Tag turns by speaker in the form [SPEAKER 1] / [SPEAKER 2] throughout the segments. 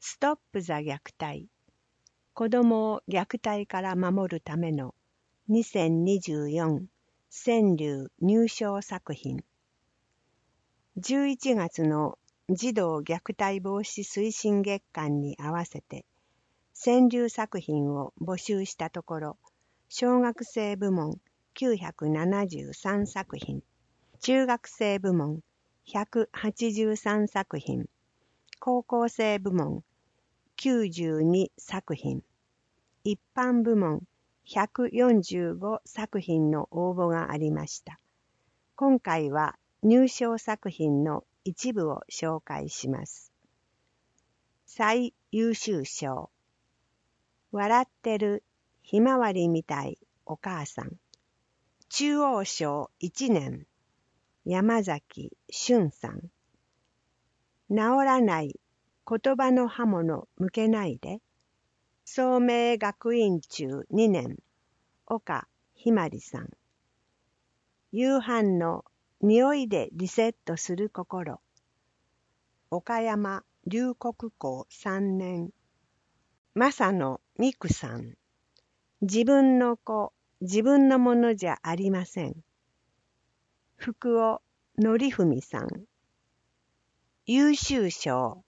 [SPEAKER 1] ストップ・ザ・虐待。子供を虐待から守るための2024川柳入賞作品。11月の児童虐待防止推進月間に合わせて川柳作品を募集したところ、小学生部門973作品、中学生部門183作品、高校生部門92作品、一般部門145作品の応募がありました。今回は入賞作品の一部を紹介します。最優秀賞。笑ってるひまわりみたいお母さん。中央賞1年。山崎俊さん。治らない言葉の刃物向けないで。聡明学院中2年。岡ひまりさん。夕飯の匂いでリセットする心。岡山龍谷高3年。正野美久さん。自分の子、自分のものじゃありません。福尾則文さん。優秀賞。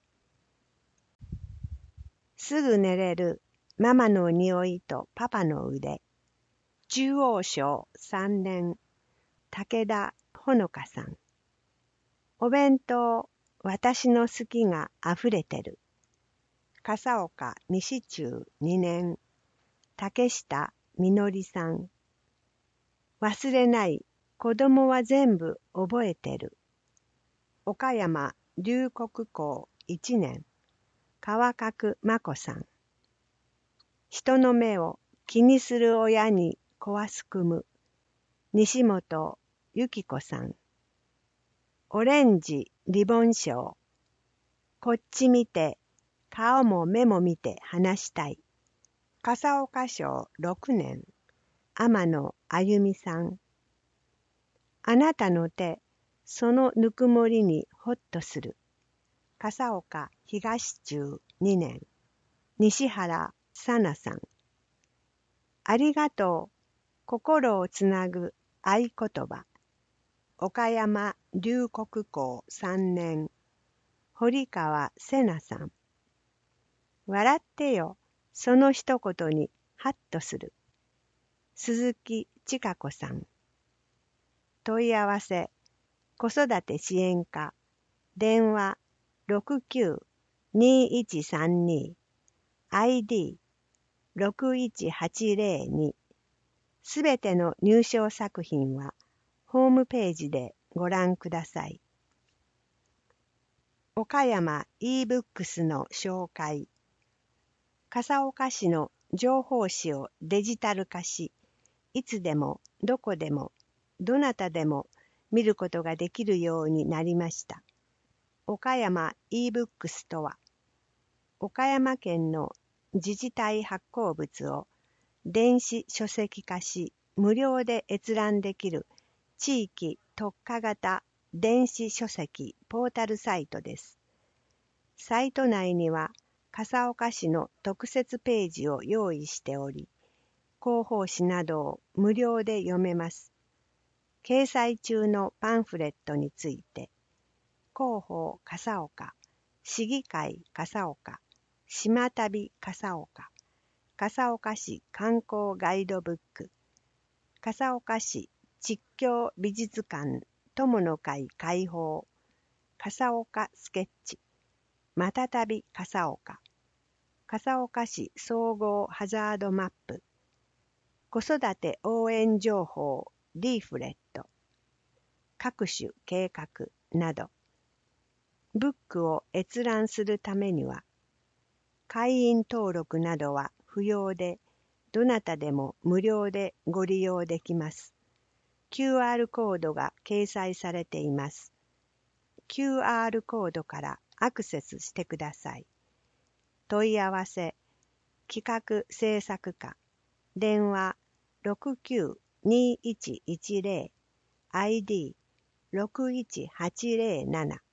[SPEAKER 1] すぐ寝れるママの匂いとパパの腕。中央賞3年。武田ほのかさん。お弁当、私の好きがあふれてる。笠岡西中2年。竹下みのりさん。忘れない、子供は全部覚えてる。岡山龍谷高1年。川角真子さん。人の目を気にする親に子はすくむ。西本由紀子さん。オレンジリボン賞。こっち見て、顔も目も見て話したい。笠岡賞6年。天野あゆみさん。あなたの手、そのぬくもりにほっとする。笠岡東中2年。西原さなさん。ありがとう、心をつなぐ合言葉。岡山龍谷高3年。堀川瀬那さん。笑ってよ、その一言にハッとする。鈴木千佳子さん。問い合わせ、子育て支援課、電話69-2132、ID6182。すべての入賞作品はホームページでご覧ください。岡山 e-books の紹介。笠岡市の情報誌をデジタル化し、いつでもどこでもどなたでも見ることができるようになりました。岡山 e-books とは、岡山県の自治体発行物を電子書籍化し、無料で閲覧できる地域特化型電子書籍ポータルサイトです。サイト内には笠岡市の特設ページを用意しており、広報誌などを無料で読めます。掲載中のパンフレットについて、広報笠岡、市議会笠岡、島旅笠岡、笠岡市観光ガイドブック、笠岡市実況美術館友の会開放、笠岡スケッチ、またたび笠岡、笠岡市総合ハザードマップ、子育て応援情報リーフレット、各種計画など、ブックを閲覧するためには、会員登録などは不要で、どなたでも無料でご利用できます。QR コードが掲載されています。QR コードからアクセスしてください。問い合わせ、企画制作課、電話69-2110、ID61-807